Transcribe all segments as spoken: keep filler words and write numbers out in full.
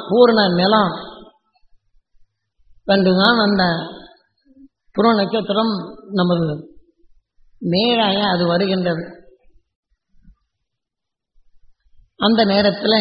பூர்ண நிலம் கண்டுதான் அந்த புற நட்சத்திரம் நமது நேராக அது வருகின்றது. அந்த நேரத்தில்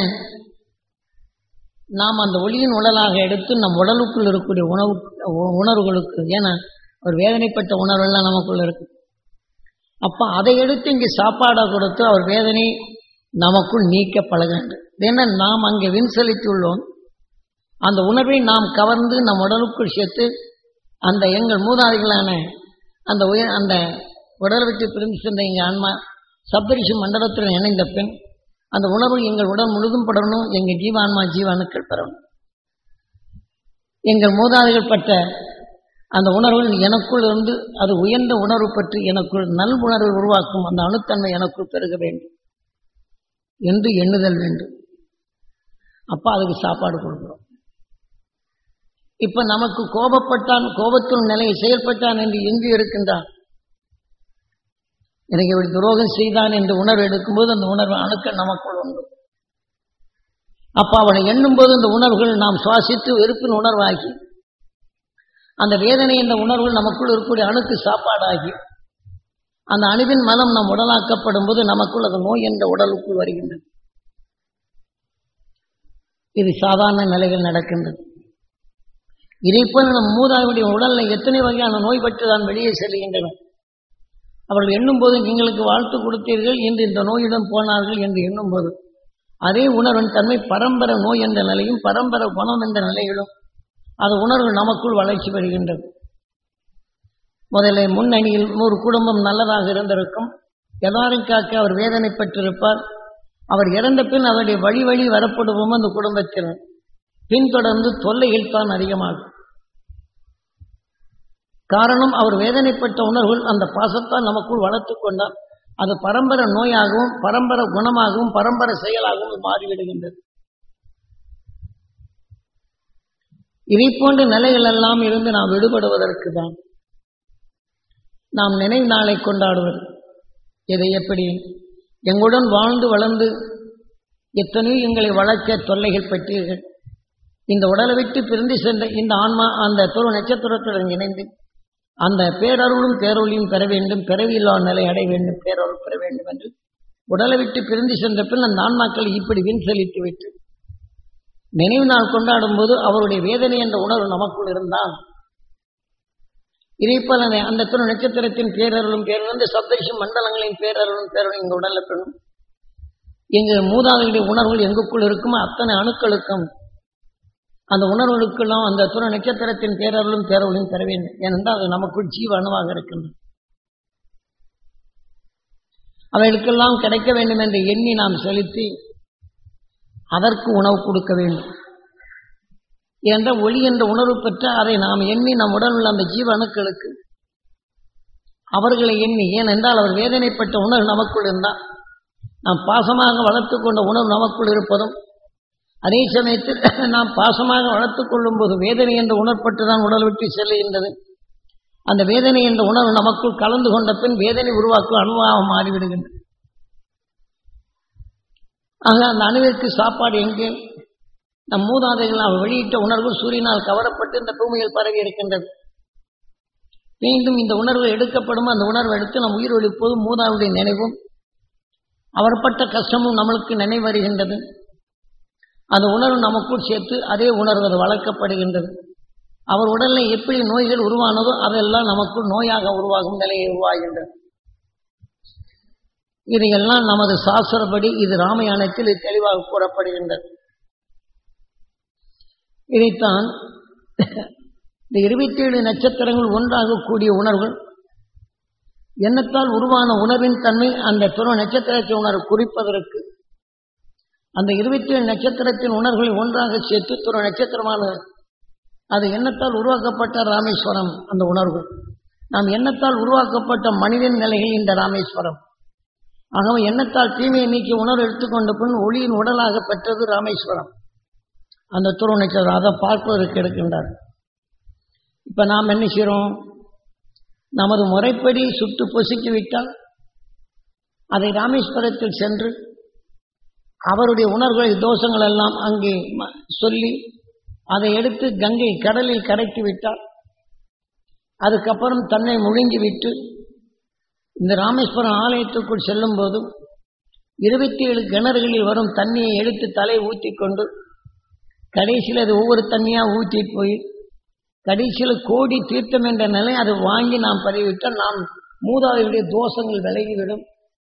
நாம் அந்த ஒளியின் உடலாக எடுத்து நம் உடலுக்குள் இருக்கக்கூடிய உணவு உணர்வுகளுக்கு, ஏன்னா ஒரு வேதனைப்பட்ட உணர்வெல்லாம் நமக்குள்ள இருக்கு, அப்போ அதை எடுத்து இங்கே சாப்பாடாக கொடுத்து அவர் வேதனை நமக்குள் நீக்க பழகின்றது. ஏன்னா நாம் அங்கே விண்செலுத்தியுள்ளோம், அந்த உணர்வை நாம் கவர்ந்து நம் உடலுக்குள் சேர்த்து அந்த எங்கள் மூதாதைகளான அந்த உயர் அந்த உடலை விட்டு பிரிந்து சென்ற எங்கள் ஆன்மா சப்தரிஷி மண்டலத்தில் இணைந்த பெண் அந்த உணர்வு எங்கள் உடல் முழுதும் படணும், எங்கள் ஜீவான்மா ஜீவானுக்கள் பெறணும். எங்கள் மூதாதைகள் பட்ட அந்த உணர்வு எனக்குள் இருந்து அது உயர்ந்த உணர்வு பற்றி எனக்குள் நல் உணர்வை உருவாக்கும் அந்த அணுத்தன்மை எனக்குள் பெருக வேண்டும் என்று எண்ணுதல் வேண்டும். அப்போ அதுக்கு சாப்பாடு கொடுக்கிறோம். இப்ப நமக்கு கோபப்பட்டான், கோபத்தின் நிலையை செயல்பட்டான் என்று எங்கு இருக்கின்றான், எனக்கு இப்படி துரோகம் செய்தான் என்று உணர்வு எடுக்கும்போது அந்த உணர்வு அணுக்கள் நமக்குள் உண்டு. அப்ப அவனை எண்ணும் போது இந்த உணர்வுகள் நாம் சுவாசித்து வெறுப்பின் உணர்வாகி அந்த வேதனை என்ற உணர்வுகள் நமக்குள் இருக்கக்கூடிய அணுக்கு சாப்பாடாகி அந்த அணுவின் மலம் நம் உடலாக்கப்படும் போது நமக்குள் அது நோய் என்ற உடலுக்குள் வருகின்றது. இது சாதாரண நிலைகள் நடக்கின்றது. இதைப்போல் நம் மூதாதையுடைய உடலில் எத்தனை வகையான நோய் பற்றி தான் வெளியே செல்கின்றன. அவர்கள் எண்ணும் போது எங்களுக்கு வாழ்த்து கொடுத்தீர்கள் என்று இந்த நோயுடன் போனார்கள் என்று எண்ணும் போது அதே உணர்வின் தன்மை பரம்பரை நோய் என்ற நிலையும் பரம்பரை குணம் என்ற நிலையிலும் அது உணர்வு நமக்குள் வளர்ச்சி பெறுகின்றது. முதல்ல முன்னணியில் ஒரு குடும்பம் நல்லதாக இருந்திருக்கும், எல்லாரும் காக்க அவர் வேதனை பெற்றிருப்பார். அவர் இறந்த பின் அவருடைய வழி வழி வரப்படுவோம் அந்த குடும்பத்தில் பின்தொடர்ந்து தொல்லைகள் தான் அதிகமாகும். காரணம் அவர் வேதனைப்பட்ட உணர்வுகள் அந்த பாசத்தால் நமக்குள் வளர்த்து கொண்டால் அது பரம்பரை நோயாகவும் பரம்பரை குணமாகவும் பரம்பரை செயலாகவும் மாறிவிடுகின்றது. இதை போன்ற நிலைகள் எல்லாம் இருந்து நாம் விடுபடுவதற்கு தான் நாம் நினைவு நாளை கொண்டாடுவது. இதை எப்படி எங்களுடன் வாழ்ந்து வளர்ந்து எத்தனையோ எங்களை வளர்க்க தொல்லைகள் பெற்றீர்கள், இந்த உடலை விட்டு பிரிந்து சென்ற இந்த ஆன்மா அந்த துரு நட்சத்திரத்துடன் இணைந்து அந்த பேரருளும் பேரொழியும் பெற வேண்டும், பிறவியில்லா நிலை அடைய வேண்டும், பேரருள் பெற வேண்டும் என்று உடலை விட்டு பிரிந்து சென்ற பின் அந்த ஆன்மாக்களை இப்படி வின் செலுத்தி விட்டு நினைவு நாள் கொண்டாடும் போது அவருடைய வேதனை என்ற உணர்வு நமக்குள் இருந்தால் இதைப்போல அந்த துணை நட்சத்திரத்தின் பேரருளும் பேரருளும் சப்தரிஷி மண்டலங்களின் பேரருளும் பேரருளும் எங்கள் உடல்ல பெறும். எங்கள் மூதாதையுடைய உணர்வுகள் எங்குக்குள் இருக்குமோ அத்தனை அணுக்களுக்கும் அந்த உணர்வுகளுக்கெல்லாம் அந்த துணை நட்சத்திரத்தின் பேரருளும் பேரருளையும் பெற வேண்டும். ஏனென்றால் அது நமக்குள் ஜீவ அணுவாக இருக்கின்றது. அவைகளுக்கெல்லாம் கிடைக்க வேண்டும் என்று எண்ணி நாம் செலுத்தி அதற்கு உணவு கொடுக்க வேண்டும். என்ற ஒளி என்ற உணர்வு பெற்ற அதை நாம் எண்ணி நம் உடல் உள்ள அந்த ஜீவ அணுக்களுக்கு அவர்களை எண்ணி, ஏனென்றால் அவர் வேதனைப்பட்ட உணர்வு நமக்குள் இருந்தால் நாம் பாசமாக வளர்த்து கொண்ட உணர்வு நமக்குள் இருப்பதும் அதே சமயத்தில் நாம் பாசமாக வளர்த்து கொள்ளும் போது வேதனை என்ற உணர்பட்டு தான் உடல் விட்டு செல்லுகின்றது. அந்த வேதனை என்ற உணர்வு நமக்குள் கலந்து கொண்ட பின் வேதனை உருவாக்கும் அணுவாக மாறிவிடுகின்றது. ஆக அந்த அணுவிற்கு சாப்பாடு எங்கே? நம் மூதாதைகள் அவர் வெளியிட்ட உணர்வு சூரியனால் கவரப்பட்டு இந்த பூமியில் பரவி இருக்கின்றது. மீண்டும் இந்த உணர்வு எடுக்கப்படும். அந்த உணர்வு எடுத்து நம் உயிர் ஒழிப்போதும் மூதாவுடைய நினைவும் அவர் பட்ட கஷ்டமும் நம்மளுக்கு நினைவு வருகின்றது. அந்த உணர்வு நமக்குள் சேர்த்து அதே உணர்வு அது வளர்க்கப்படுகின்றது. அவர் உடலில் எப்படி நோய்கள் உருவானதோ அதெல்லாம் நமக்குள் நோயாக உருவாகும் நிலையை உருவாகின்றது. இதையெல்லாம் நமது சாஸ்திரப்படி இது ராமாயணத்தில் தெளிவாக கூறப்படுகின்றது. இதைத்தான் இந்த இருபத்தி ஏழு நட்சத்திரங்கள் ஒன்றாக கூடிய உணர்வுகள் எண்ணத்தால் உருவான உணர்வின் தன்மை அந்த துருவ நட்சத்திரத்தின் உணர்வு குறிப்பதற்கு அந்த இருபத்தி ஏழு நட்சத்திரத்தின் உணர்வுகளை ஒன்றாக சேர்த்து துருவ நட்சத்திரமானது அது எண்ணத்தால் உருவாக்கப்பட்ட ராமேஸ்வரம். அந்த உணர்வு நாம் எண்ணத்தால் உருவாக்கப்பட்ட மனிதன் நிலையில் இந்த ராமேஸ்வரம். ஆகவே எண்ணத்தால் தீமையை நீக்கி உணர்வு எடுத்துக்கொண்ட பின் ஒளியின் உடலாக பெற்றது ராமேஸ்வரம். அந்த துருவ நட்சத்திரம் அதை பார்ப்பதற்கு எடுக்கின்றார். இப்ப நாம் என்ன செய்கிறோம்? நமது முறைப்படி சுட்டு பொசுக்கி விட்டால் அதை ராமேஸ்வரத்தில் சென்று அவருடைய உணர்வுகளை தோஷங்கள் எல்லாம் அங்கே சொல்லி அதை எடுத்து கங்கை கடலில் கரைத்து விட்டார். அதுக்கப்புறம் தன்னை முழுங்கி விட்டு இந்த ராமேஸ்வரம் ஆலயத்துக்குள் செல்லும் போதும் இருபத்தி ஏழு கிணறுகளில் வரும் தண்ணியை எடுத்து தலை ஊற்றி கொண்டு கடைசியில் அது ஒவ்வொரு தண்ணியாக ஊற்றி போய் கடைசியில் கோடி தீர்த்தம் என்ற நிலை அதை வாங்கி நாம் பதிவிட்டால் நாம் மூதாதையுடைய தோஷங்கள் விலகிவிடும்,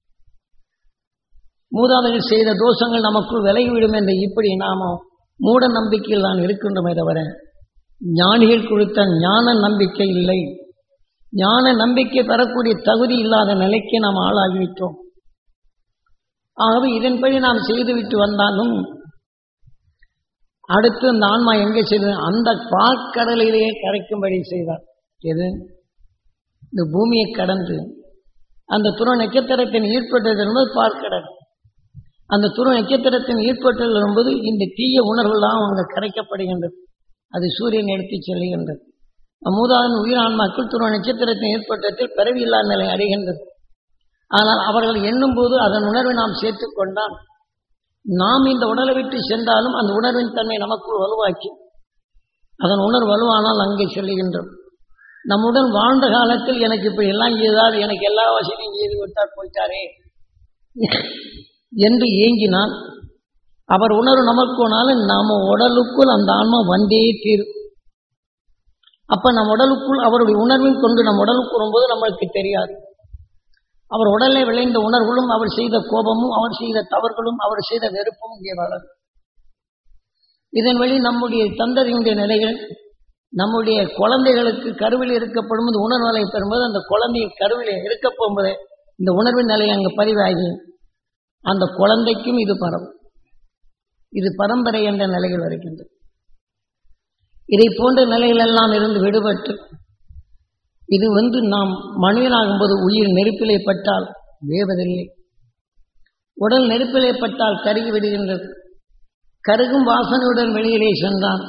மூதாதைகள் செய்த தோஷங்கள் நமக்குள் விலகிவிடும் என்று இப்படி நாம மூட நம்பிக்கையில் தான் இருக்கின்றோமே தவிர ஞானிகள் கொடுத்த ஞான நம்பிக்கை இல்லை. ஞான நம்பிக்கை பெறக்கூடிய தகுதி இல்லாத நிலைக்கு நாம் ஆளாகிவிட்டோம். ஆகவே இதன்படி நாம் செய்துவிட்டு வந்தாலும் அடுத்து அந்த ஆன்மா எங்கே செய்தது, அந்த பாற்கடலிலேயே கரைக்கும்படி செய்தார். எது, இந்த பூமியை கடந்து அந்த துருவ நட்சத்திரத்தின் ஈர்ப்பட்டது என்பது பார்க்கடல். அந்த துருவ நட்சத்திரத்தின் ஈர்ப்பட்டல் என்பது இந்த தீய உணர்வுலாம் அவங்க கரைக்கப்படுகின்றது. அது சூரியன் எடுத்து செல்கின்றது. மூதாதன் உயிரான்மாக்கள் துருவ நட்சத்திரத்தின் ஏற்பட்டத்தில் பிறவியில்லா நிலை அடைகின்றது. ஆனால் அவர்கள் எண்ணும் போது அதன் உணர்வை நாம் சேர்த்துக் கொண்டால் நாம் இந்த உடலை விட்டு சென்றாலும் அந்த உணர்வின் தன்மை நமக்குள் வலுவாக்கி அதன் உணர்வு வலுவானால் அங்கே செல்லுகின்றோம். நம்முடன் வாழ்ந்த காலத்தில் எனக்கு இப்படி எல்லாம் செய்தால், எனக்கு எல்லா வசதியும் செய்து விட்டால் போயிட்டாரே என்று ஏங்கினால் அவர் உணர்வு நமக்கு போனாலும் நாம உடலுக்குள் அந்த ஆன்மா வந்தே தீரும். அப்ப நம் உடலுக்குள் அவருடைய உணர்வின் கொண்டு நம் உடலுக்கு வரும்போது நம்மளுக்கு தெரியாது. அவர் உடலை விளைந்த உணர்வுகளும் அவர் செய்த கோபமும் அவர் செய்த தவறுகளும் அவர் செய்த வெறுப்பும் இங்கே வளரும். இதன் வழி நம்முடைய தந்ததியினுடைய நிலைகள், நம்முடைய குழந்தைகளுக்கு கருவில் இருக்கப்படும் போது உணர்வு நிலை பெறும்போது அந்த குழந்தையை கருவில் இருக்க போகும்போது இந்த உணர்வின் நிலை அங்கு பதிவாகி அந்த குழந்தைக்கும் இது பரவும். இது பரம்பரை என்ற நிலைகள் வருகின்றது. இதை போன்ற நிலைகளெல்லாம் இருந்து விடுபட்டு இது வந்து நாம் மனிதனாகும்போது உயிர் நெருப்பிலே பட்டால் வேவதில்லை, உடல் நெருப்பிலே பட்டால் கருகி விடுகின்றது. கருகும் வாசனையுடன் வெளியிலே சென்றான்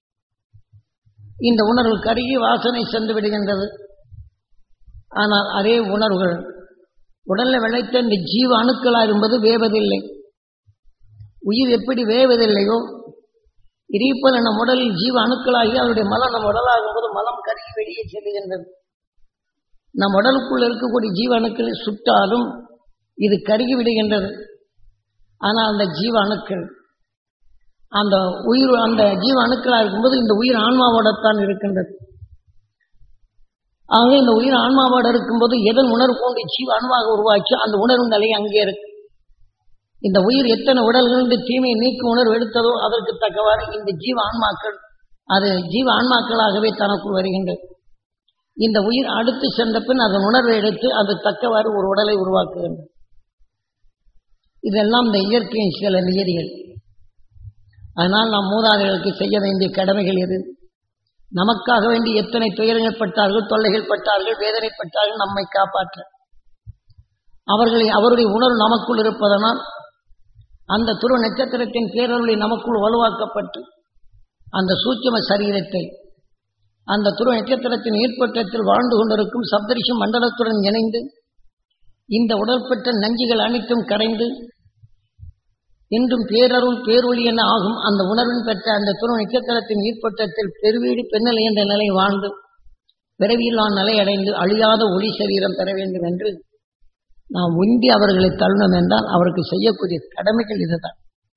இந்த உணர்வு கருகி வாசனை சென்று விடுகின்றது. ஆனால் அதே உணர்வுகள் உடலில் விளைத்த இந்த ஜீவ அணுக்களாக என்பது வேவதில்லை. உயிர் எப்படி வேவதில்லையோ இதேபோல நம் உடலில் ஜீவ அணுக்களாகி அவருடைய மலம் நம் உடலாகும் போது மலம் கருகி வெளியே செல்லுகின்றது. நம் உடலுக்குள் இருக்கக்கூடிய ஜீவ அணுக்களை சுட்டாலும் இது கருகி விடுகின்றது. ஆனால் அந்த ஜீவ அணுக்கள் அந்த உயிர் அந்த ஜீவ அணுக்களாக இருக்கும்போது இந்த உயிர் ஆன்மாவோடத்தான் இருக்கின்றது. ஆக இந்த உயிர் ஆன்மாவோடு இருக்கும்போது எதன் உணர்வு கொண்டு ஜீவ அணுவாக உருவாக்கி அந்த உணர்வு நிலை அங்கே இருக்கு. இந்த உயிர் எத்தனை உடல்களின் தீமையை நீக்கும் உணர்வு எடுத்ததோ அதற்கு தக்கவாறு இந்த ஜீவ ஆன்மாக்கள் அது ஜீவ ஆன்மாக்களாகவே தனக்குள் வருகின்றது. இந்த உயிர் அடுத்து சென்ற பின் அதன் உணர்வை எடுத்து அது தக்கவாறு ஒரு உடலை உருவாக்குகின்றது. இதெல்லாம் இந்த இயற்கையின் சில நியதிகள். அதனால் நாம் மூதாதைகளுக்கு செய்ய வேண்டிய கடமைகள் எது, நமக்காக வேண்டி எத்தனை துயரங்கள் பட்டார்கள், தொல்லைகள் பட்டார்கள், வேதனைப்பட்டார்கள் நம்மை காப்பாற்ற அவர்களை அவருடைய உணர்வு நமக்குள் இருப்பதனால் அந்த துருவ நட்சத்திரத்தின் பேரருளை நமக்குள் வலுவாக்கப்பட்டு அந்த சூட்சும சரீரத்தை அந்த துருவ நட்சத்திரத்தின் ஈர்ப்பட்டத்தில் வாழ்ந்து கொண்டிருக்கும் சப்தரிஷி மண்டலத்துடன் இணைந்து இந்த உடல்பட்ட நஞ்சுகள் அனைத்தும் கரைந்து இன்றும் பேரருள் பேரொளி என ஆகும் அந்த உணர்வின் பெற்ற அந்த துருவ நட்சத்திரத்தின் ஈர்ப்பட்டத்தில் பெருவீடு பெண்ணலை என்ற நிலை வாழ்ந்து பிறவியில்லான் நிலை அடைந்து அழியாத ஒளி சரீரம் பெற வேண்டும் என்று நாம் உந்தி அவர்களை தள்ளணும் என்றால் அவருக்கு செய்யக்கூடிய கடமைகள் இதுதான்.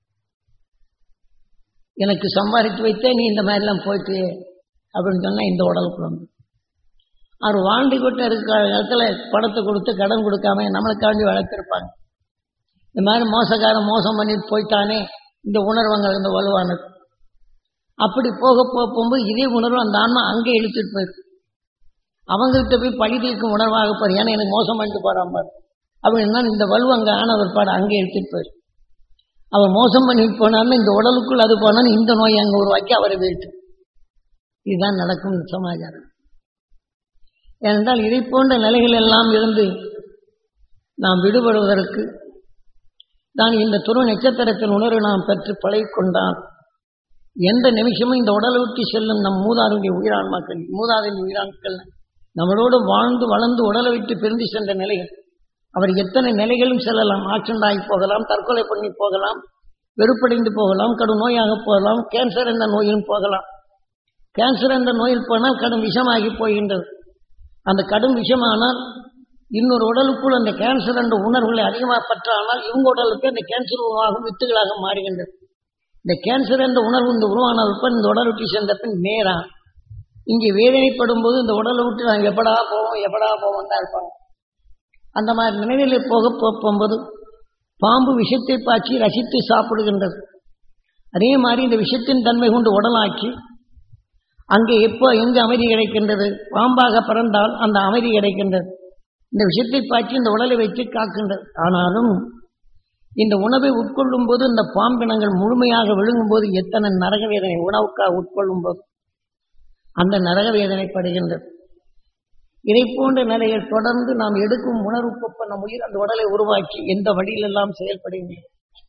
எனக்கு சம்பாதித்து வைத்தே நீ இந்த மாதிரிலாம் போயிட்டு அப்படின்னு சொன்னா இந்த உடலுக்குள்ள வந்து அவர் வாழ்ந்து கொண்டு இருக்கிற இடத்துல பணத்தை கொடுத்து கடன் கொடுக்காம நம்மளுக்காண்டி வளர்த்திருப்பாங்க. இந்த மாதிரி மோசக்காரன் மோசம் பண்ணிட்டு போயிட்டானே இந்த உணர்வங்கள் இந்த வலுவானது. அப்படி போக போகும்போது இதே உணர்வு அந்த ஆன்மா அங்கே இழுத்துட்டு போயிருக்கு. அவங்ககிட்ட போய் பழி தீர்க்கும் உணர்வாக போற, ஏன்னா எனக்கு மோசம் பண்ணிட்டு போறான் பாரு அப்படின்னா இந்த வலு அங்கே ஆனவர் பாடு அங்கே எடுத்துட்டு போயிருக்கு. அவர் மோசம் பண்ணிட்டு போனாலும் இந்த உடலுக்குள் அது போனாலும் இந்த நோயை அங்கே உருவாக்கி அவரை வீழ்த்து. இதுதான் நடக்கும் சமாச்சாரம். ஏனென்றால் இதை போன்ற நிலைகள் எல்லாம் இருந்து நாம் விடுபடுவதற்கு தான் இந்த துருவ நட்சத்திரத்தின் உணர்வை நாம் பெற்று பழகிக்கொண்டால் எந்த நிமிஷமும் இந்த உடலை விட்டு செல்லும் நம் மூதாருடைய உயிரான்மாக்கள் மூதாதின் உயிரான்கள் நம்மளோடு வாழ்ந்து வளர்ந்து உடலை விட்டு பிரிந்து சென்ற நிலைகள் அவர் எத்தனை நிலைகளும் செல்லலாம். ஆக்சிடென்ட் ஆகி போகலாம், தற்கொலை பண்ணி போகலாம், வெறுப்படைந்து போகலாம், கடும் நோயாக போகலாம், கேன்சர் என்ற நோயிலும் போகலாம். கேன்சர் என்ற நோயில் போனால் கடும் விஷமாகி போகின்றது. அந்த கடும் விஷமானால் இன்னொரு உடலுக்குள் அந்த கேன்சர் என்ற உணர்வுகளை அதிகமாக பற்றானால் இவங்க உடலுக்கு அந்த கேன்சர் உருவாகும் வித்துகளாக மாறுகின்றது. இந்த கேன்சர் என்ற உணர்வு இந்த உருவான பின் இந்த உடல் விட்டு சென்ற பின் நேரா இங்கே வேதனைப்படும் போது இந்த உடலை விட்டு நாங்கள் எப்படா போவோம் எப்படா போவோம் தான் இருப்பாங்க. அந்த மாதிரி நினைவில் போக போகும்போது பாம்பு விஷத்தை பாய்ச்சி ரசித்து சாப்பிடுகின்றது. அதே மாதிரி இந்த விஷத்தின் தன்மை கொண்டு உடலாக்கி அங்கே எப்போ எங்கு அமைதி கிடைக்கின்றது, பாம்பாக பிறந்தால் அந்த அமைதி கிடைக்கின்றது. இந்த விஷத்தை பாய்ச்சி இந்த உடலை வைத்து காக்கின்றது. ஆனாலும் இந்த உணவை உட்கொள்ளும் போது இந்த பாம்பினங்கள் முழுமையாக விழுங்கும் போது எத்தனை நரக வேதனை, உணவுக்காக உட்கொள்ளும் போது அந்த நரக வேதனைப்படுகின்றது. இதை போன்ற நிலையில் தொடர்ந்து நாம் எடுக்கும் உணர்வுக்கு நம் உயிர் அந்த உடலை உருவாக்கி எந்த வழியிலெல்லாம் செயல்படுகின்றது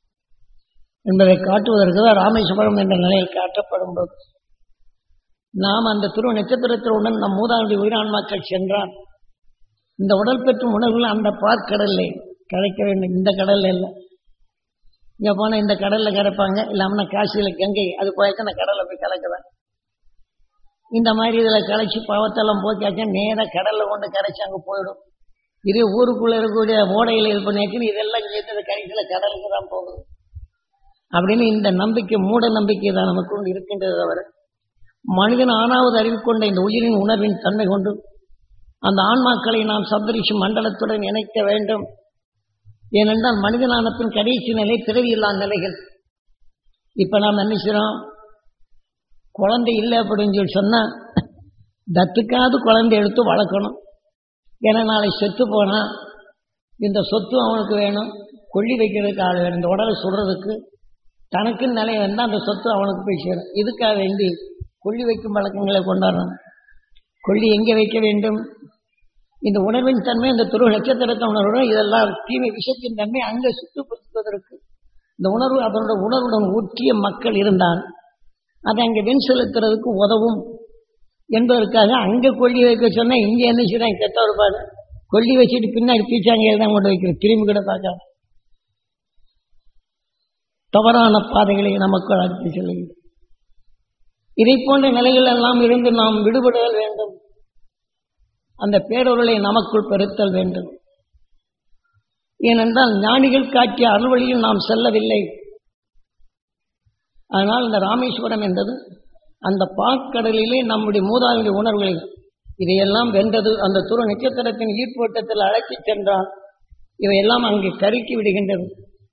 என்பதை காட்டுவதற்கு தான் ராமேஸ்வரம் என்ற நிலையில் காட்டப்படும் போது நாம் அந்த துருவ நட்சத்திரத்தினுடன் நம் மூதாதைய உயிரான்மாக்கள் சென்றால் இந்த உடல் பெற்றும் உணர்வுகள் அந்த பார்க்கடல்ல கிடைக்க வேண்டும். இந்த கடல்ல இல்லை, இங்கே போனால் இந்த கடலில் கரைப்பாங்க, இல்லாமல் காசியில் கங்கை அது போயாக்க அந்த கடலில் போய் கலக்குதான். இந்த மாதிரி இதில் கரைச்சி பாவத்தெல்லாம் போக்காச்சா நேராக கடலில் கொண்டு கரைச்சி அங்கே போயிடும். இதே ஊருக்குள்ளே இருக்கக்கூடிய ஓடையில் இது பண்ணியாச்சுன்னு இதெல்லாம் சேர்த்து கரைச்சியில் கடலுக்கு தான் போகுது அப்படின்னு இந்த நம்பிக்கை மூட நம்பிக்கை தான் நமக்கு கொண்டு இருக்கின்றது. தவிர மனிதன் ஆறாவது அறிவு கொண்ட இந்த உயிரின் உணர்வின் தன்மை கொண்டு அந்த ஆன்மாக்களை நாம் சப்தரிஷி மண்டலத்துடன் இணைக்க வேண்டும். ஏனென்றால் மனிதனான பின் கடைசி நிலை பிறவியில்லா நிலைகள். இப்ப நாம் என்ன செய்யறோம், குழந்தை இல்லை அப்படின்னு சொல்லி சொன்னா தத்துக்காவது குழந்தை எடுத்து வளர்க்கணும். ஏன்னா நாளை செத்து போனா இந்த சொத்து அவனுக்கு வேணும், கொல்லி வைக்கிறதுக்கு ஆள் வேணும், இந்த உடலை சுடுறதுக்கு தனக்குன்னு நிலை வந்தால் அந்த சொத்து அவனுக்கு போய் சேரும். இதுக்காக வேண்டி கொல்லி வைக்கும் வழக்கங்களை கொண்டாடணும். கொல்லி எங்கே வைக்க வேண்டும், இந்த உணர்வின் தன்மை இந்த துருவ நட்சத்திரத்தை உணர்வுடன் இதெல்லாம் தீமை விஷத்தின் தன்மை அங்கே சுட்டுப்படுத்துவதற்கு இந்த உணர்வு அதனுடைய உணர்வுடன் ஊற்றிய மக்கள் இருந்தால் அதை அங்கே வெண் செலுத்துறதுக்கு உதவும் என்பதற்காக அங்கே கொல்லி வைக்க சொன்னால் இங்கே என்ன செய்யறாங்க, கெட்ட இருப்பாங்க கொல்லி வச்சுட்டு பின்னாடி பீச்சாங்க தான் கொண்டு வைக்கிற திரும்பி கூட பார்க்காம தவறான பாதைகளை நமக்கு அழைத்து செல்லுகிறது. இதை போன்ற நிலைகள் எல்லாம் இருந்து நாம் விடுபடுதல் வேண்டும். அந்த பேரொருளை நமக்குள் பெருத்தல் வேண்டும். ஏனென்றால் ஞானிகள் காட்டிய அருள்வழியில் நாம் செல்லவில்லை. அதனால் இந்த ராமேஸ்வரம் என்பது அந்த பாற்கடலிலே நம்முடைய மூதாதைய உணர்வுகள் இதையெல்லாம் வென்றது. அந்த துருவ நட்சத்திரத்தின் ஈர்ப்போட்டத்தில் அழைத்துச் சென்றால் இவையெல்லாம் அங்கே கருக்கி விடுகின்றது.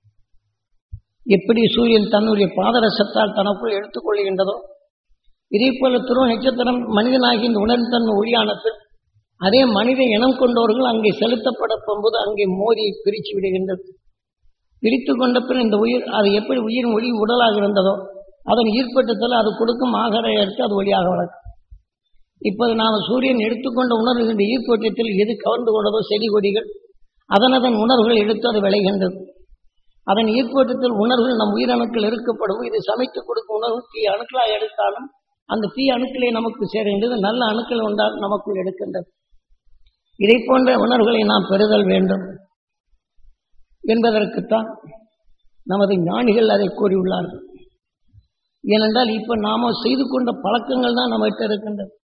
எப்படி சூரியன் தன்னுடைய பாதரசத்தால் தனக்குள் எடுத்துக்கொள்கின்றதோ இதே போல துருவ நட்சத்திரம் மனிதனாகி இந்த உணர்ந்தன்மை ஒளியானத்தில் அதே மனித இனம் கொண்டவர்கள் அங்கே செலுத்தப்பட போகும்போது அங்கே மோதி பிரித்து விடுகின்றது. பிரித்து கொண்ட பின் இந்த உயிர் அது எப்படி உயிரின் ஒளி உடலாக இருந்ததோ அதன் ஈர்ப்பட்டத்தில் அது கொடுக்கும் ஆகார எடுத்து அது ஒளியாக வளர்க்கும். இப்போது நாம் சூரியன் எடுத்துக்கொண்ட உணர்வுகின்ற ஈர்ப்பட்டத்தில் எது கவர்ந்து கொண்டதோ செடி கொடிகள் அதன் அதன் உணர்வுகள் எடுத்து அது விளைகின்றது. அதன் ஈர்ப்பட்டத்தில் உணர்வுகள் நம் உயிரணுக்கள் இருக்கப்படும். இது சமைத்து கொடுக்கும் உணர்வு தீய அணுக்களாக எடுத்தாலும் அந்த தீய அணுக்களே நமக்கு சேருகின்றது. நல்ல அணுக்கள் உண்டால் நமக்குள் எடுக்கின்றது. இதை போன்ற உணர்வுகளை நாம் பெறுதல் வேண்டும் என்பதற்குத்தான் நமது ஞானிகள் அதை கூறியுள்ளார்கள். ஏனென்றால் இப்ப நாம செய்து கொண்ட பழக்கங்கள் தான் நம்மகிட்ட இருக்கின்றது.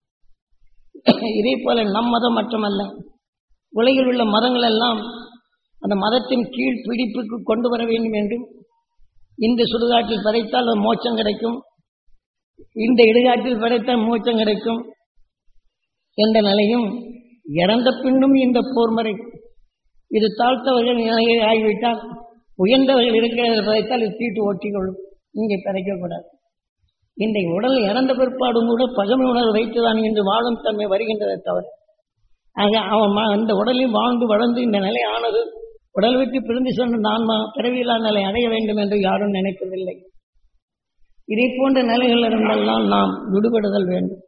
இதே போல நம் மதம் மட்டுமல்ல, உலகில் உள்ள மதங்கள் எல்லாம் அந்த மதத்தின் கீழ் பிடிப்புக்கு கொண்டு வர வேண்டும் என்றும் இந்த சுடுகாட்டில் படைத்தால் மோட்சம் கிடைக்கும், இந்த இடுகாட்டில் படைத்தால் மோட்சம் கிடைக்கும் என்ற நிலையும் இறந்த பின்னும் இந்த போர்முறை இது தாழ்த்தவர்கள் நிலையை ஆகிவிட்டால் உயர்ந்தவர்கள் இருக்கிறத படைத்தால் இது தீட்டு ஓட்டிக்கொள்ளும், இங்கே படைக்கக்கூடாது. இந்த உடல் இறந்த பிற்பாடும் கூட பகமை உணர்வு வைத்துதான் என்று வாழும் தன்மை வருகின்றதை தவிர ஆக அவன் அந்த உடலில் வாழ்ந்து வளர்ந்து இந்த நிலை ஆனது உடல் விட்டு பிரிந்து சென்ற ஆன்மா பிறவியில்லா நிலை அடைய வேண்டும் என்று யாரும் நினைப்பதில்லை. இதை போன்ற நிலைகள் இருந்தெல்லாம் நாம் விடுபடுதல் வேண்டும்.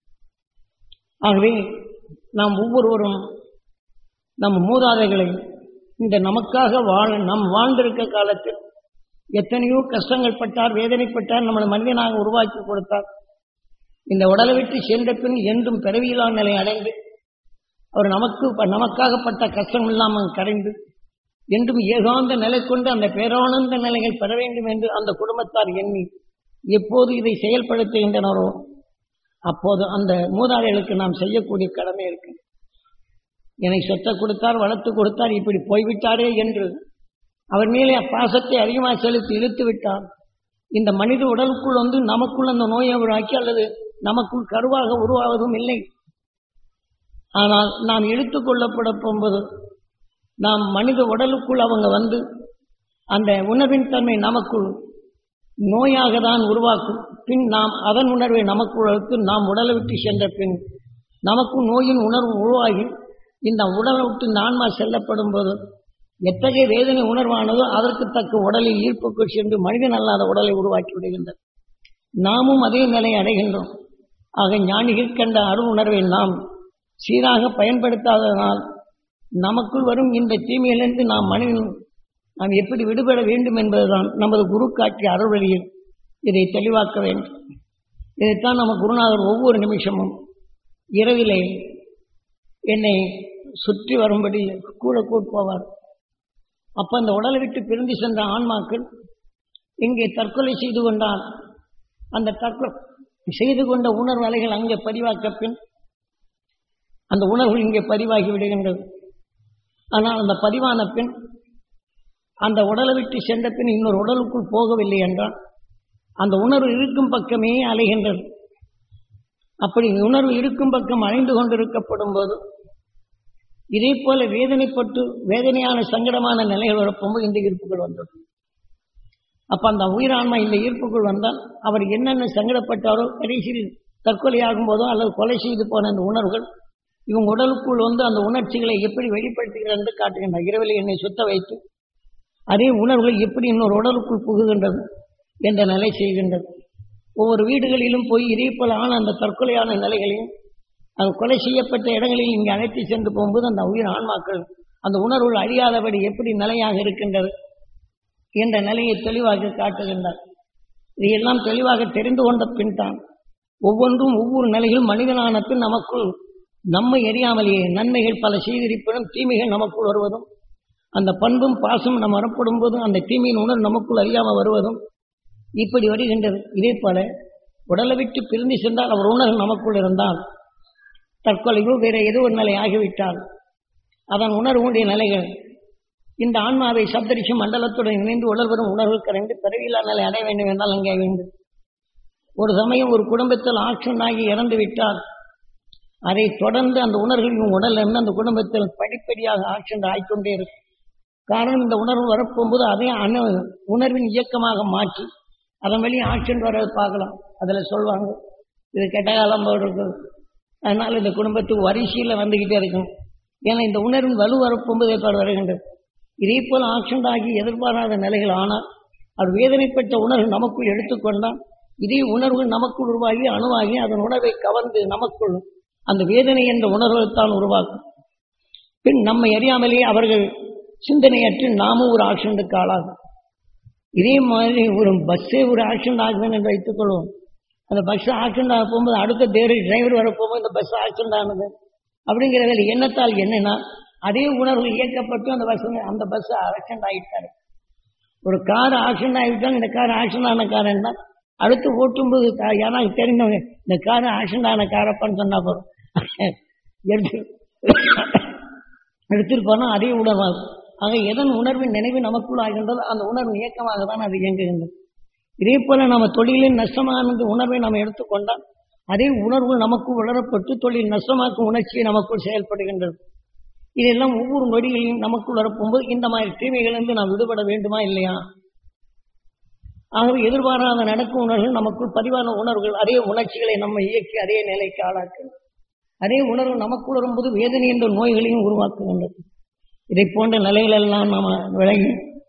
ஆகவே நாம் ஒவ்வொருவரும் நம் மூதாதைகளை இந்த நமக்காக வாழ நாம் வாழ்ந்திருக்க காலத்தில் எத்தனையோ கஷ்டங்கள் பட்டார், வேதனைப்பட்டார், நம்மளை மனிதனாக உருவாக்கி கொடுத்தார். இந்த உடலை விட்டு சென்ற பின் என்றும் பிறவியில்லா நிலை அடைந்து அவர் நமக்கு நமக்காகப்பட்ட கஷ்டம் இல்லாமல் கரைந்து என்றும் ஏகாந்த நிலை கொண்டு அந்த பேரானந்த நிலைகள் பெற வேண்டும் என்று அந்த குடும்பத்தார் எண்ணி எப்போது இதை செயல்படுத்துகின்றனரோ அப்போது அந்த மூதாதைகளுக்கு நாம் செய்யக்கூடிய கடமை இருக்கு. என்னை சொத்தை கொடுத்தார், வளர்த்து கொடுத்தார், இப்படி போய்விட்டாரே என்று அவர் மேலே பாசத்தை அதிகமாக செலுத்தி இழுத்து விட்டார். இந்த மனித உடலுக்குள் வந்து நமக்குள் அந்த நோயை உருவாக்கி அல்லது நமக்குள் கருவாக உருவாவதும் இல்லை. ஆனால் நாம் இழுத்துக் கொள்ளப்பட போகும்போது நாம் மனித உடலுக்குள் அவங்க வந்து அந்த உணர்வின் தன்மை நமக்குள் நோயாக தான் உருவாக்கும். பின் நாம் அதன் உணர்வை நமக்குள்ளுக்கு நாம் உடலை விட்டு சென்ற பின் நமக்கு நோயின் உணர்வு உருவாகி இந்த உடலை விட்டு இந்த ஆன்மா செல்லப்படும் போது எத்தகைய வேதனை உணர்வானதோ அதற்கு தக்க உடலில் ஈர்ப்புக்குள் சென்று மனிதன் அல்லாத உடலை உருவாக்கி விடுகின்றது. நாமும் அதே நிலை அடைகின்றோம். ஆக ஞானிகள் கண்ட அருள் உணர்வை நாம் சீராக பயன்படுத்தாததனால் நமக்குள் வரும் இந்த தீமையிலிருந்து நாம் மனிதன் நாம் எப்படி விடுபட வேண்டும் என்பதுதான் நமது குரு காட்டிய அருள் வழியில் இதை தெளிவாக்க வேண்டும். இதைத்தான் நம்ம குருநாதர் ஒவ்வொரு நிமிஷமும் இரவிலே என்னை சுற்றி வரும்படி கூட கூட்டுவார். அப்ப அந்த உடலை விட்டு பிரிந்து சென்ற ஆன்மாக்கள் இங்கே தற்கொலை செய்து கொண்டால் அந்த தற்கொலை செய்து கொண்ட உணர்வு அலைகள் அங்கே பதிவாக்க பின் அந்த உணர்வு இங்கே பதிவாகி விடுகின்றது. ஆனால் அந்த பதிவான பின் அந்த உடலை விட்டு சென்ற பின் இன்னொரு உடலுக்குள் போகவில்லை என்றால் அந்த உணர்வு இருக்கும் பக்கமே அலைகின்றது. அப்படி உணர்வு இருக்கும் பக்கம் அலைந்து கொண்டிருக்கப்படும் போது இதே போல வேதனைப்பட்டு வேதனையான சங்கடமான நிலைகள் வரப்போது இந்த ஈர்ப்புகள் வந்துடும். அப்ப அந்த உயிரான்மா இந்த ஈர்ப்புக்குள் வந்தால் அவர் என்னென்ன சங்கடப்பட்டாரோ கடைசியில் தற்கொலையாகும் போதோ அல்லது கொலை செய்து போன அந்த உணர்வுகள் இவங்க உடலுக்குள் வந்து அந்த உணர்ச்சிகளை எப்படி வெளிப்படுத்துகிறது என்று காட்டுகின்ற இரவில் என்னை சுத்த வைத்து அதே உணர்வுகள் எப்படி இன்னொரு உடலுக்குள் புகுகின்றது என்ற நிலை செய்கின்றது. ஒவ்வொரு வீடுகளிலும் போய் இதே போல ஆன அந்த தற்கொலையான நிலைகளையும் அது கொலை செய்யப்பட்ட இடங்களில் இங்கே அழைத்து சென்று போகும்போது அந்த உயிர் ஆன்மாக்கள் அந்த உணர்வுகள் அழியாதபடி எப்படி நிலையாக இருக்கின்றது என்ற நிலையை தெளிவாக காட்டுகின்றார். இதையெல்லாம் தெளிவாக தெரிந்து கொண்ட பின் தான் ஒவ்வொன்றும் ஒவ்வொரு நிலையிலும் மனிதனான பின் நமக்குள் நம்மை அறியாமலேயே நன்மைகள் பல செய்திருப்பினும் தீமைகள் நமக்குள் வருவதும் அந்த பண்பும் பாசம் நம்ம வரப்படும் போது அந்த தீமையின் உணர்வு நமக்குள் அறியாமல் வருவதும் இப்படி வருகின்றது. இதே போல உடலை விட்டு பிரிந்து சென்றால் அவர் உணர்வு நமக்குள் இருந்தால் தற்கொலையோ வேற ஏதோ ஒரு நிலை ஆகிவிட்டால் அதன் உணர்வுடைய நிலைகள் இந்த ஆன்மாவை சப்தரிஷி மண்டலத்துடன் இணைந்து உடல்வரும் உணர்வு கரைந்து பிறவியில்லா நிலை அடைய வேண்டும் என்றால் அங்கே வேண்டும். ஒரு சமயம் ஒரு குடும்பத்தில் ஆக்ஷன் ஆகி இறந்து விட்டால் அதை தொடர்ந்து அந்த உணர்வுகளின் உடல் இருந்து அந்த குடும்பத்தில் படிப்படியாக ஆக்ஷன் ஆகிக்கொண்டே இருக்கும். காரணம் இந்த உணர்வு வரப்போகும்போது அதே அணு உணர்வின் இயக்கமாக மாற்றி அதன் வழி ஆக்ஷன் வர பார்க்கலாம். அதில் சொல்லுவாங்க இது கெட்ட காலம் போடுறது, அதனால் இந்த குடும்பத்துக்கு வரிசையில் வந்துக்கிட்டே இருக்கும். ஏன்னா இந்த உணர்வின் வலு வரப்போகும்போது ஏற்பாடு வருகின்றது. இதே போல் ஆக்ஷன் ஆகி எதிர்பாராத நிலைகள் ஆனால் அது வேதனைப்பட்ட உணர்வு நமக்குள் எடுத்துக்கொண்டால் இதே உணர்வு நமக்குள் உருவாகி அணுவாகி அதன் உணர்வை கவர்ந்து நமக்குள் அந்த வேதனை என்ற உணர்வுத்தான் உருவாக்கும். பின் நம்மை அறியாமலே அவர்கள் சிந்தனையற்று நாமும் ஒரு ஆக்சிடென்ட்டுக்கு ஆளாகும். இதே மாதிரி ஒரு பஸ்ஸே ஒரு ஆக்சிடென்ட் ஆகுதுன்னு என்று வைத்துக் கொள்வோம். அந்த பஸ் ஆக்சிடென்ட் ஆக போகும்போது அடுத்த தேடி டிரைவர் வர போகும்போது இந்த பஸ் ஆக்சிடென்ட் ஆனது அப்படிங்கிறதில் எண்ணத்தால் என்னன்னா அதே உணர்வு இயக்கப்பட்டு அந்த பஸ் அந்த பஸ் ஆக்சிடென்ட் ஆகிட்டாரு. ஒரு கார் ஆக்சிடென்ட் ஆகிவிட்டாங்க. இந்த கார் ஆக்சிடென்ட் ஆன கார் என்ன அடுத்து ஓட்டும்போது யாராவது தெரிந்தவங்க இந்த கார் ஆக்சிடென்ட் ஆன காரப்பான்னு சொன்னா போறோம் எடுத்து எடுத்துட்டு போனா அதே உணர்வாகும். ஆக எதன் உணர்வின் நினைவு நமக்குள் ஆகின்றது அந்த உணர்வு இயக்கமாக தான் அது இயங்குகின்றது. இதே போல நம்ம தொழிலில் நஷ்டமான உணர்வை நாம் எடுத்துக்கொண்டால் அதே உணர்வு நமக்குள் வளரப்பட்டு தொழில் நஷ்டமாக்கும் உணர்ச்சியை நமக்குள் செயல்படுகின்றது. இதெல்லாம் ஒவ்வொரு நொடிகளையும் நமக்குள் வரப்போகும்போது இந்த மாதிரி தீமைகளிலிருந்து நாம் விடுபட வேண்டுமா இல்லையா? ஆகவே எதிர்பாராத நடக்கும் உணர்வுகள் நமக்குள் பதிவான உணர்வுகள் அதே உணர்ச்சிகளை நம்ம இயக்கி அதே நிலைக்கு ஆளாக்கும். அதே உணர்வு நமக்குள் வரும்போது வேதனை என்ற நோய்களையும் உருவாக்குகின்றது. இதை போன்ற நிலைகளெல்லாம் நாம் விலகி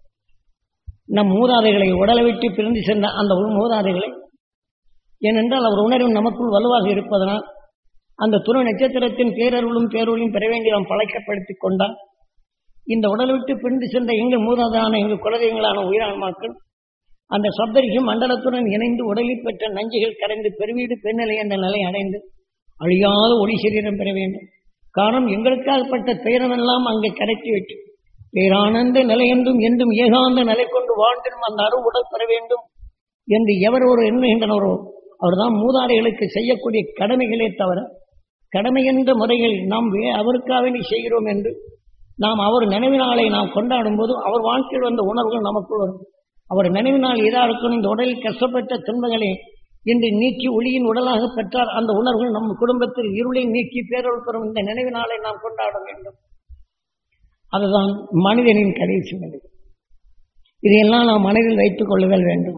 நம் மூதாதைகளை உடலை விட்டு பிரிந்து சென்ற அந்த மூதாதைகளை ஏனென்றால் அவர் உணர்வு நமக்குள் வலுவாக இருப்பதனால் அந்த துணை நட்சத்திரத்தின் பேரருளும் பேரொழியும் பெற வேண்டி நாம் பழக்கப்படுத்திக் கொண்டால் இந்த உடலை விட்டு பிரிந்து சென்ற எங்கள் மூதாதான எங்கள் குலதெய்வங்களான உயிரான்மாக்கள் அந்த சப்தரிஷி மண்டலத்துடன் இணைந்து உடலில் பெற்ற நஞ்சுகள் கரைந்து பெருவீடு பெருநிலை என்ற நிலை அடைந்து அழியாத ஒளி சரீரம் பெற வேண்டும். காரணம் எங்களுக்காகப்பட்ட பெயரெல்லாம் அங்கே கரைத்து விட்டு பேரானந்த நிலை என்றும் என்றும் ஏகாந்த நிலை கொண்டு வாழ்ந்திடும் அந்த அரு உடல் பெற வேண்டும் என்று எவர் ஒரு எண்ணுகின்றனரோ அவர்தான் மூதாதைகளுக்கு செய்யக்கூடிய கடமைகளே தவிர கடமை என்ற முறையில் நாம் அவருக்காக செய்கிறோம் என்று நாம் அவர் நினைவினாலை நாம் கொண்டாடும் போது அவர் வாழ்க்கையில் வந்த உணர்வுகள் நமக்குள் வரும். அவர் நினைவினால் எதா இருக்கணும், இந்த உடலில் கஷ்டப்பட்ட துன்பங்களை இன்று நீக்கி ஒளியின் உடலாக பெற்றார். அந்த உணர்வுகள் நம் குடும்பத்தில் இருளை நீக்கி பேரொருள் பெறும் இந்த நினைவினாலை நாம் கொண்டாட வேண்டும். அதுதான் மனிதனின் கடைசி நிலை. இதையெல்லாம் நாம் மனதில் வைத்துக் கொள்ளுதல் வேண்டும்.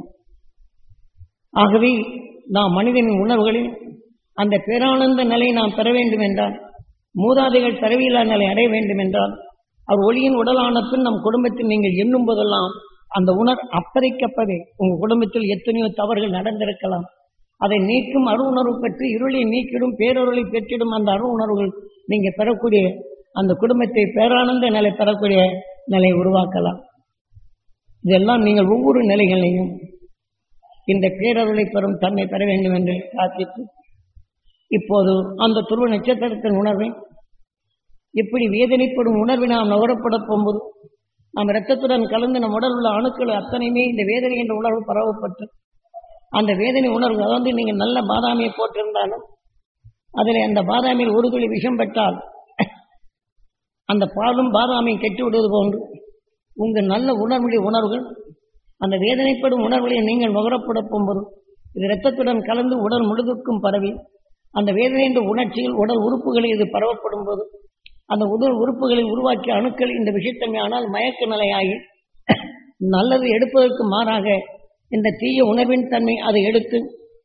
ஆகவே நாம் மனிதனின் உணர்வுகளில் அந்த பேரானந்த நிலையை நாம் பெற வேண்டும் என்றால், மூதாதைகள் பிறவியில்லா நிலை அடைய வேண்டும் என்றால், அவர் ஒளியின் உடலான பின் நம் குடும்பத்தில் நீங்கள் எண்ணும் போதெல்லாம் அந்த உணர் அப்பதைக்கப்பதே உங்கள் குடும்பத்தில் எத்தனையோ தவறுகள் நடந்திருக்கலாம். அதை நீக்கும் அரு உணர்வு பெற்று இருளை நீக்கிடும் பேரொருளை பெற்றிடும் அந்த அரு உணர்வுகள் நீங்கள் பெறக்கூடிய அந்த குடும்பத்தை பேரானந்த நிலை பெறக்கூடிய நிலையை உருவாக்கலாம். இதெல்லாம் நீங்கள் ஒவ்வொரு நிலைகளையும் இந்த பேரருளை பெறும் தன்மை பெற வேண்டும் என்று பிரார்த்தித்து, இப்போது அந்த துருவ நட்சத்திரத்தின் உணர்வை எப்படி வேதனைப்படும் உணர்வை நாம் நுகரப்பட போகும்போது நாம் இரத்தத்துடன் கலந்து நம் உடல் உள்ள அணுக்கள் அத்தனையுமே இந்த வேதனை என்ற உணர்வு பரவப்பட்டு அந்த வேதனை உணர்வு, அதாவது நீங்கள் நல்ல பாதாமியை போட்டிருந்தாலும் அதில் அந்த பாதாமியில் ஒரு துளி விஷம் பெற்றால் அந்த பாலும் பாதாமியை கெட்டு விடுவது போன்று உங்கள் நல்ல உணர்வுடைய உணர்வுகள் அந்த வேதனைப்படும் உணர்வுகளை நீங்கள் நுகரப்பட போகும்போது இது இரத்தத்துடன் கலந்து உடல் முழுதுக்கும் பரவி அந்த வேதனை என்ற உணர்ச்சியில் உடல் உறுப்புகளில் இது பரவப்படும் போது அந்த உடல் உறுப்புகளை உருவாக்கிய அணுக்கள் இந்த விஷயத்தன்மை ஆனால் மயக்க நிலையாகி நல்லது எடுப்பதற்கு மாறாக இந்த தீய உணர்வின் தன்மை அதை எடுத்து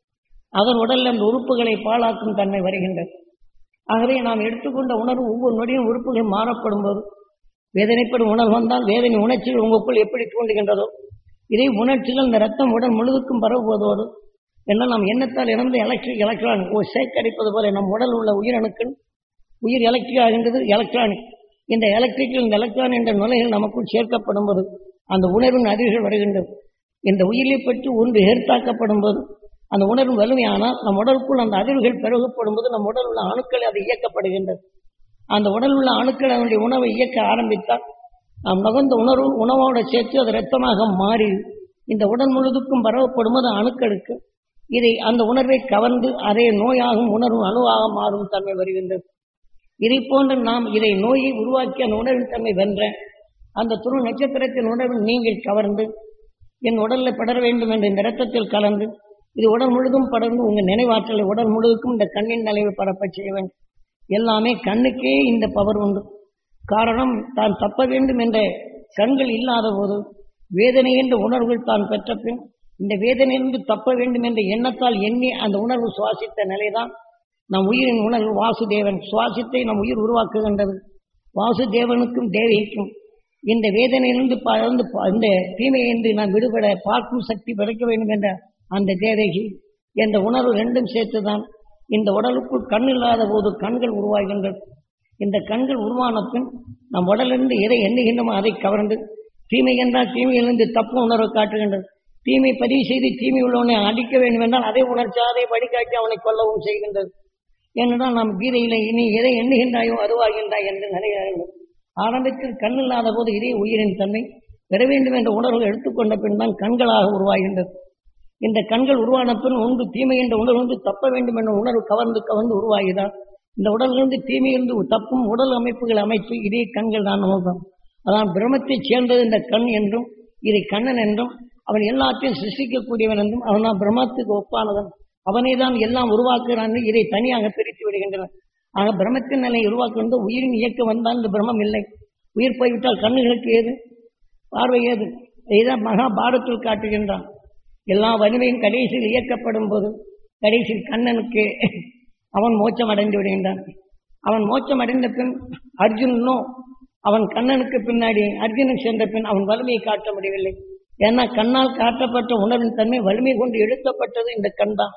அதன் உடலில் அந்த உறுப்புகளை பாழாக்கும் தன்மை வருகின்றது. ஆகவே நாம் எடுத்துக்கொண்ட உணர்வு ஒவ்வொரு நொடியும் உறுப்புகள் மாறப்படும் போது வேதனைப்படும் உணர்வு வந்தால் வேதனை உணர்ச்சிகள் உங்களுக்குள் எப்படி தூண்டுகின்றதோ இதே உணர்ச்சிகள் இந்த ரத்தம் உடல் முழுதுக்கும் பரவுவதோடு என்ன நாம் எண்ணத்தால் இறந்த எலக்ட்ரிக் எலக்ட்ரான் ஒரு சேகரிப்பது போல நம் உடல் உள்ள உயிரணுக்கள் உயிர் எலக்ட்ரிக் ஆகின்றது. எலக்ட்ரானிக் இந்த எலக்ட்ரிக்கில் இந்த எலக்ட்ரான் என்ற நிலையில் நமக்குள் சேர்க்கப்படும் போது அந்த உணர்வின் அதிர்வுகள் வருகின்றது. இந்த உயிரை பற்றி ஒன்று ஏற்றாக்கப்படும் போது அந்த உணர்வு வலிமையானால் நம் உடலுக்குள் அந்த அதிர்வுகள் பெருகப்படும் போது நம் உடல் உள்ள அணுக்கள் அது இயக்கப்படுகின்றது. அந்த உடல் உள்ள அணுக்கள் அதனுடைய உணவை இயக்க ஆரம்பித்தால் நாம் நுகர்ந்த உணர்வு உணவோடு சேர்த்து அது இரத்தமாக மாறி இந்த உடல் முழுதுக்கும் பரவப்படும் போது அணுக்களுக்கு இதை அந்த உணர்வை கவர்ந்து அதே நோயாகும் உணர்வு அணுவாக மாறும் தன்மை வருகின்றது. இதை போன்று நாம் இதை நோயை உருவாக்கி அந்த உணர்வின் தன்மை வென்ற அந்த துரு நட்சத்திரத்தின் உணர்வில் நீங்கள் கவர்ந்து என் உடலில் படர வேண்டும் என்ற இந்த இரத்தத்தில் கலந்து இது உடல் முழுதும் படர்ந்து உங்கள் நினைவாற்றலை உடல் முழுதுக்கும் இந்த கண்ணின் நிலைவை பரப்ப செய்ய வேண்டும். எல்லாமே கண்ணுக்கே இந்த பவர் உண்டு. காரணம் தான் தப்ப வேண்டும் என்ற கண்கள் இல்லாத போது வேதனை என்ற உணர்வுகள் தான் பெற்ற பின் இந்த வேதனையிலிருந்து தப்ப வேண்டும் என்ற எண்ணத்தால் எண்ணி அந்த உணர்வு சுவாசித்த நிலைதான் நம் உயிரின் உணர்வு. வாசுதேவன் சுவாசித்தை நம் உயிர் உருவாக்குகின்றது. வாசுதேவனுக்கும் தேவிக்கும் இந்த வேதனையிலிருந்து பறந்து இந்த தீமையின்றி நாம் விடுபட பார்க்கும் சக்தி கிடைக்க வேண்டும் என்ற அந்த தேவகி என்ற உணர்வு ரெண்டும் சேர்த்துதான் இந்த உடலுக்குள் கண் இல்லாத போது கண்கள் உருவாகின்றது. இந்த கண்கள் உருவான பின் நம் உடலிருந்து எதை எண்ணுகின்றமோ அதை கவர்ந்து தீமை என்றால் தீமையிலிருந்து தப்பு உணர்வு காட்டுகின்றது. தீமை பதிவு செய்து தீமை உள்ளவனை அடிக்க வேண்டும் என்றால் அதை உணர்ச்சி அதை வடிகாட்டி அவனை கொல்லவும் செய்கின்றது. ஏனென்றால் நாம் கீதையில இனி எதை எண்ணுகின்றாயோ அதுவாகின்றாய் என்று நினைக்கிறார்கள். ஆரம்பத்தில் கண் இல்லாத போது இதே உயிரின் தன்மை பெற வேண்டும் என்ற உணர்வுகள் எடுத்துக்கொண்ட பின் தான் கண்களாக உருவாகின்றது. இந்த கண்கள் உருவான பின் ஒன்று தீமை என்ற உணர்வு வந்து தப்ப வேண்டும் என்ற உணர்வு கவர்ந்து கவர்ந்து உருவாகிதான் இந்த உடலிலிருந்து தீமையிலிருந்து தப்பும் உடல் அமைப்புகள் அமைத்து இதே கண்கள் தான் நோக்கம். அதான் பிரம்மத்தைச் சேர்ந்தது இந்த கண் என்றும் இதை கண்ணன் என்றும் அவன் எல்லாத்தையும் சிருஷ்டிக்கக்கூடியவன் என்றும் அவன் தான் பிரம்மத்துக்கு ஒப்பானவன், அவனை தான் எல்லாம் உருவாக்குகிறான். இதை தனியாக பிரித்து விடுகின்றனர். ஆக பிரம்மத்தின் நிலையை உருவாக்குகின்ற உயிரின் இயக்கம் வந்தால் இந்த பிரம்மம் இல்லை. உயிர் போய்விட்டால் கண்ணுகளுக்கு ஏது, பார்வை ஏது? இதைதான் மகாபாரத்தில் காட்டுகின்றான். எல்லா வலிமையும் கடைசியில் இயக்கப்படும் போது கடைசியில் கண்ணனுக்கு அவன் மோட்சம் அடைந்து விடுகின்றான். அவன் மோட்சம் அடைந்த பின் அர்ஜுனனோ அவன் கண்ணனுக்கு பின்னாடி அர்ஜுனன் சென்ற பின் அவன் வலிமையை காட்ட முடியவில்லை. ஏன்னா கண்ணால் காட்டப்பட்ட உணர்வின் தன்மை வலிமை கொண்டு எழுத்தப்பட்டது இந்த கண் தான்.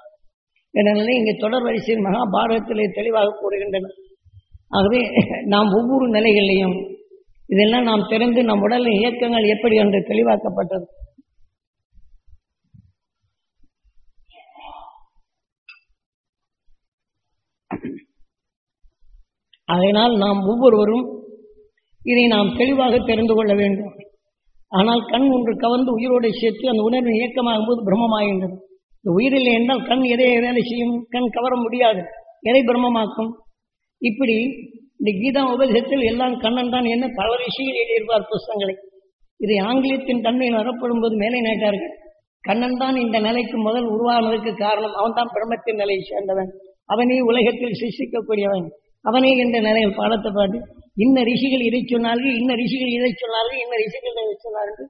எனவே இங்கே தொடர் வரிசையில் மகாபாரதத்திலே தெளிவாக கூறுகின்றன. ஆகவே நாம் ஒவ்வொரு நிலைகளிலையும் இதெல்லாம் நாம் தெரிந்து நம் உடலின் இயக்கங்கள் எப்படி என்று தெளிவாக்கப்பட்டது. அதனால் நாம் ஒவ்வொருவரும் இதை நாம் தெளிவாக தெரிந்து கொள்ள வேண்டும். ஆனால் கண் ஒன்று கவர்ந்து உயிரோடு சேர்த்து அந்த உணர்வின் இயக்கமாகும் போது பிரம்மமாகின்றது. இந்த உயிரில்லை என்றால் கண் எதை வேலை செய்யும்? கண் கவர முடியாது. எதை பிரம்மமாக்கும்? இப்படி இந்த கீதா உபதேசத்தில் எல்லாம் கண்ணன் தான் என்ன பல ரிஷிகள் எழுதியிருப்பார் புஸ்தங்களை. இதை ஆங்கிலத்தின் தன்மையில் வரப்படும் போது மேலே நேட்டார்கள் கண்ணன் தான் இந்த நிலைக்கு முதல் உருவானதற்கு காரணம். அவன் தான் பிரம்மத்தின் நிலையை சேர்ந்தவன், அவனே உலகத்தில் சிருஷ்டிக்கக்கூடியவன், அவனே இந்த நிலையில் பாடத்தை பாட்டு இன்ன ரிஷிகள் இதை சொன்னார்கள், இன்ன ரிஷிகள் இதை சொன்னார்கள், இன்ன ரிஷிகள் இதை சொன்னார்கள்.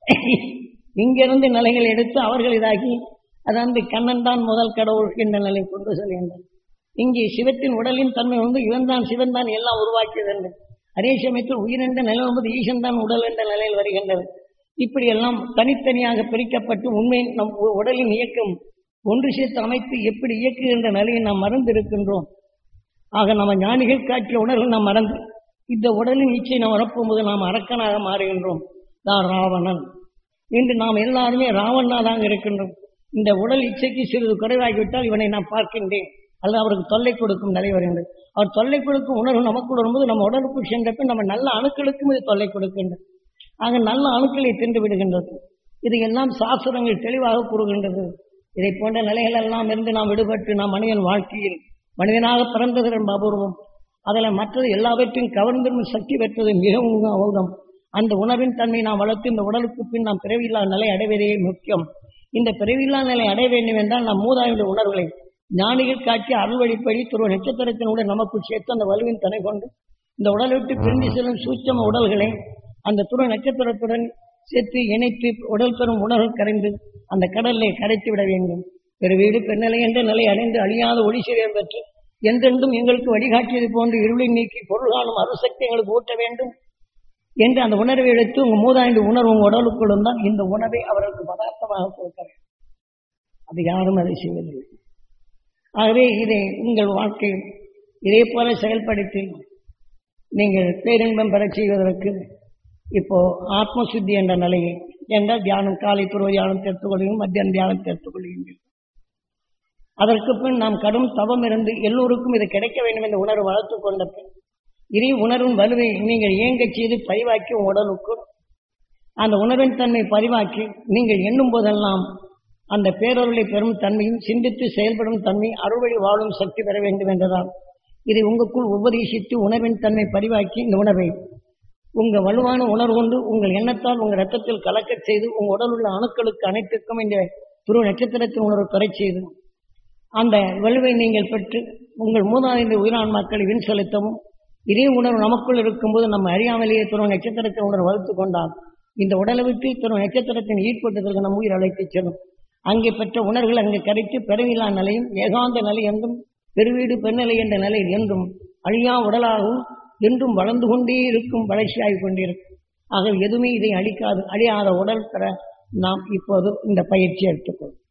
இங்கிருந்து நிலைகள் எடுத்து அவர்கள் இதாகி அதாவது கண்ணன் தான் முதல் கடவுள் என்ற நிலை கொண்டு செல்கின்றனர். இங்கே சிவத்தின் உடலின் தன்மை வந்து இவன் தான் சிவன் தான் எல்லாம் உருவாக்கியது என்று, அதே சமயத்தில் உயிரென்ற நிலை வந்து ஈசன் தான் உடல் என்ற நிலையில் வருகின்றது. இப்படி எல்லாம் தனித்தனியாக பிரிக்கப்பட்டு உண்மை நம் உடலின் இயக்கம் ஒன்று சேர்த்து அமைத்து எப்படி இயக்குகின்ற நிலையை நாம் மறந்து இருக்கின்றோம். ஆக நம்ம ஞானிகள் காட்டிய உணர்வு நாம் மறந்து இந்த உடலின் இச்சை நாம் வரப்போகும்போது நாம் அரக்கனாக மாறுகின்றோம். தான் ராவணன் இன்று நாம் எல்லாருமே ராவணனாக இருக்கின்றோம். இந்த உடல் இச்சைக்கு சிறிது குறைவாகிவிட்டால் இவனை நான் பார்க்கின்றேன் அல்லது அவருக்கு தொல்லை கொடுக்கும் நிலை வருகின்றது. அவர் தொல்லை கொடுக்கும் உணர்வு நமக்குள் வரும்போது நம்ம உடலுக்குள் சென்றப்ப நம்ம நல்ல அணுக்களுக்கும் இது தொல்லை கொடுக்கின்றது. ஆக நல்ல அணுக்களை தின்று விடுகின்றது. இதையெல்லாம் சாஸ்திரங்கள் தெளிவாக கூறுகின்றது. இதை போன்ற நிலைகள் எல்லாம் இருந்து நாம் விடுபட்டு நாம் மனிதன் வாழ்க்கையில் மனிதனாக பிறந்ததன் அபூர்வம். அதில் மற்றது எல்லாவற்றையும் கவர்ந்திருந்த சக்தி பெற்றது மிகவும் அபூர்வம். அந்த உணர்வின் தன்மை நாம் வளர்த்து இந்த உடலுக்கு பின் நாம் பிறவில்லா நிலை அடைவதே முக்கியம். இந்த பிறவில்லா நிலை அடைய வேண்டும் என்றால் நம் மூதாதைய உணர்வுகளை ஞானிகள் காட்டி அருள் வழிப்படி துருவ நட்சத்திரத்தினுடன் நமக்கு சேர்த்து அந்த வலுவின் தனை கொண்டு இந்த உடலை விட்டு பிரிந்து செல்லும் சூட்சம உடல்களை அந்த துருவ நட்சத்திரத்துடன் சேர்த்து இணைத்து உடல் பெறும் உணர்வு கரைந்து அந்த கடலை கரைத்து விட வேண்டும். பெருவீடு பெருநிலை என்ற நிலை அடைந்து அழியாத ஒளி சிறியம் பெற்று என்றென்றும் எங்களுக்கு வழிகாட்டியது போன்று இருளை நீக்கி பொருள் காணும் அருசக்தி எங்களுக்கு ஊட்ட வேண்டும் என்று அந்த உணர்வை எடுத்து உங்கள் மூதாண்டு உணர்வு உங்கள் உடலுக்குள் இருந்தால் இந்த உணவை அவர்களுக்கு பதார்த்தமாக கொடுக்க வேண்டும். அது யாரும் அதை செய்வதில்லை. ஆகவே இதை உங்கள் வாழ்க்கையில் இதே போல செயல்படுத்தி நீங்கள் பேரின்பம் பெற செய்வதற்கு இப்போ ஆத்மசுத்தி என்ற நிலையை என்றால் தியானம் காலை துருவ தியானம் சேர்த்துக் கொள்கிறோம், மத்தியான தியானம் சேர்த்துக் கொள்கின்றோம். அதற்கு பின் நாம் கடும் தவம் இருந்து எல்லோருக்கும் இது கிடைக்க வேண்டும் என்ற உணர்வு வளர்த்து கொண்ட பின் இதே உணர்வின் வலுவை நீங்கள் இயங்கச் செய்து பதிவாக்கி உடலுக்கு அந்த உணர்வின் தன்மை பதிவாக்கி நீங்கள் எண்ணும் போதெல்லாம் அந்த பேரொருளை பெறும் தன்மையும் சிந்தித்து செயல்படும் தன்மை அறுவழி வாழும் சக்தி பெற வேண்டும் என்றதால் இதை உங்களுக்குள் உபதேசித்து உணர்வின் தன்மை பதிவாக்கி இந்த உணர்வை உங்கள் வலுவான உணர்வு கொண்டு உங்கள் எண்ணத்தால் உங்கள் ரத்தத்தில் கலக்கச் செய்து உங்கள் உடல் உள்ள அணுக்களுக்கு அனைத்துக்கும் இந்த துருவ நட்சத்திரத்தின் உணர்வு பெறச் செய்து அந்த வலுவை நீங்கள் பெற்று உங்கள் மூதாதைய உயிரான்மாக்களை வின் செலுத்தவும் இதே உணர்வு நமக்குள் இருக்கும்போது நம்ம அறியாமலேயே துருவ நட்சத்திரத்தின் உணர்வு வளர்த்து கொண்டால் இந்த உடலை விட்டு துருவ நட்சத்திரத்தின் ஈடுபட்டதற்கு நம் உயிர் அழைத்துச் செல்லும். அங்கே பெற்ற உணர்வுகள் அங்கே கரைத்து பெருவிழா நிலையும் ஏகாந்த நிலை என்றும் பெருவீடு பெருநிலை என்ற நிலையில் என்றும் அழியா உடலாகவும் என்றும் வளர்ந்து கொண்டே இருக்கும், வளர்ச்சியாகிக் கொண்டிருக்கும். ஆக எதுவுமே இதை அழிக்காது. அழியாத உடல் பெற நாம் இப்போது இந்த பயிற்சி எடுத்துக்கொள்ளும்.